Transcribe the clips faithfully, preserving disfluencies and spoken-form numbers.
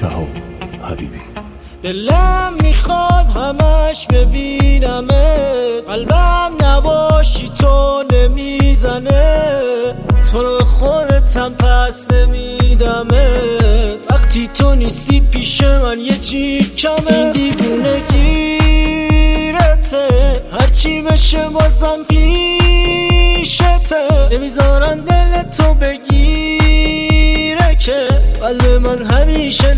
شهاب حبیبی. دلم میخواد همش ببینمت، قلبم نباشی تو نمیزنه، تو رو خودتم پس نمیدمت، وقتی تو نیستی پیش من یه جیب کمه. این دیوونه گیرته هرچی بشه بازم پیشته، نمیذارن دل تو بگیره که قلب من همیشه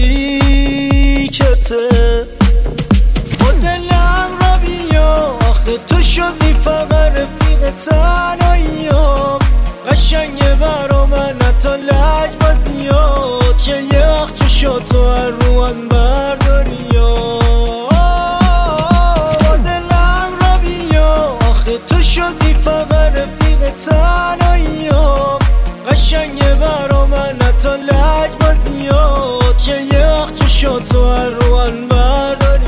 نزدیکته. با دلم را بیا آخه تو شدی فقط رفیق تنهاییام، قشنگه برا من حتی لجبازیات که یه وقت چشات تو هر رو من برداری. با دلم را بیا آخه تو شدی فقط رفیق تنهاییام، قشنگه برا من حتی لجبازیات که یه وقت چشات تو هر رو من برداری.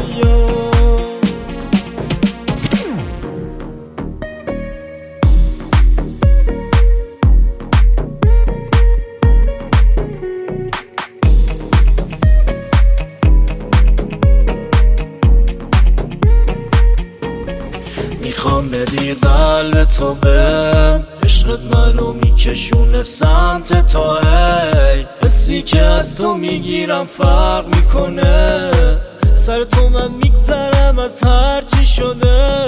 میخوام بدی قلب تو بهم، عشقت منو میکشونه سمت تا هی، حسی که از تو میگیرم فرق میکنه، سر تو من میگذرم از هر چی شده.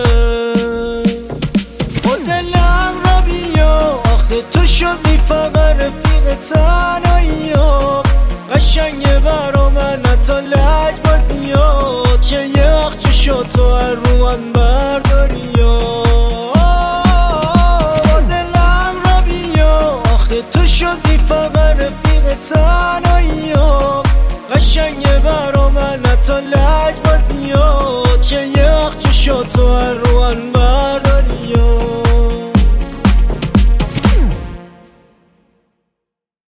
با دلم را بیا آخه تو شدی فقط رفیق تنهاییام، قشنگه برا